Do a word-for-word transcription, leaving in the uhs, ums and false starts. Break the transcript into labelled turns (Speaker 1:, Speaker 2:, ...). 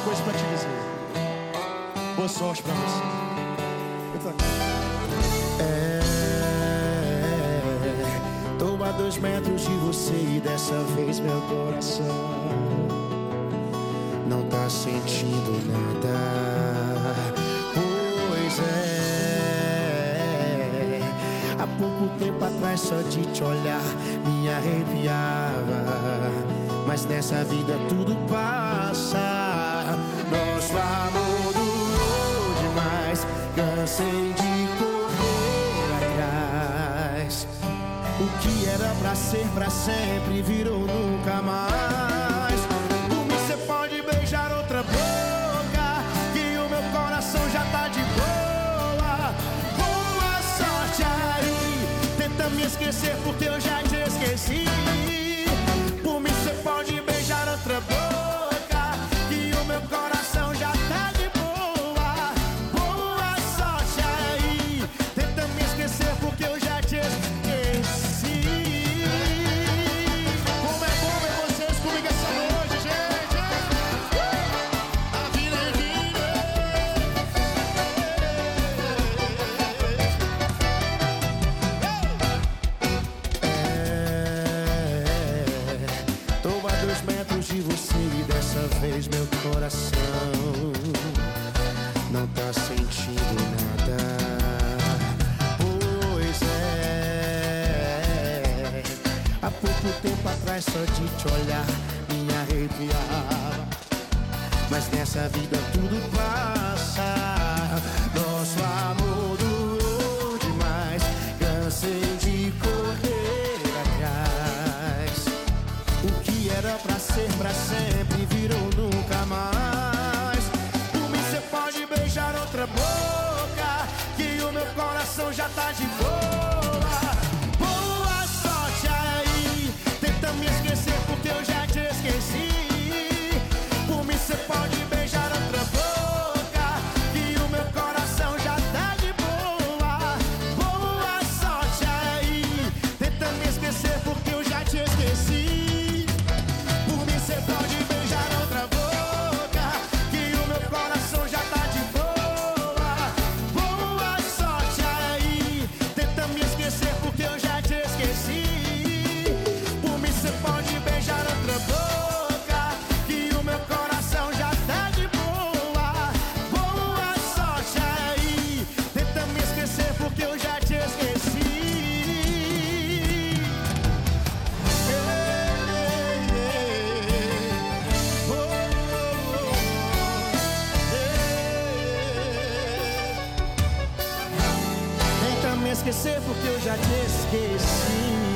Speaker 1: coisa pra te dizer. Boa sorte pra você.
Speaker 2: É, tô a dois metros de você e dessa vez meu coração não tá sentindo nada. Pois é, há pouco tempo atrás só de te olhar me arrepiava. Mas nessa vida tudo passa. Nosso amor durou demais, cansei de correr atrás. O que era pra ser pra sempre virou nunca mais. Por mim cê pode beijar outra boca, que o meu coração já tá de boa. Boa sorte aí, tenta me esquecer porque eu já te esqueci. Por mim cê pode beijar outra boca, que o meu coração já tá de boa. Boa sorte aí, tenta me esquecer porque eu já te esqueci.
Speaker 1: Como é bom ver vocês comigo essa noite, gente. A vida é vida.
Speaker 2: Tô a dois metros de você e dessa vez meu coração não tá sentindo nada. Pois é, há pouco tempo atrás só de te olhar me arrepiava. Mas nessa vida tudo passa. Nosso amor durou demais, cansei de correr atrás. O que era pra ser pra sempre virou nunca mais. Por mim cê pode beijar outra boca, que o meu coração já tá de boa. Boa sorte aí, tenta me esquecer porque eu já te esqueci. Por mim cê pode beijar outra boca, que o meu coração já tá de boa. Boa sorte aí, tenta me esquecer porque eu já te esqueci. Por mim cê pode beijar outra boca, que o meu coração já tá de boa. Boa sorte aí, tenta me esquecer porque eu já te esqueci. Por mim cê pode beijar outra boca, que o meu coração já tá de boa. Boa sorte aí, tenta me esquecer porque eu já te esqueci. Tenta me esquecer porque eu já te esqueci.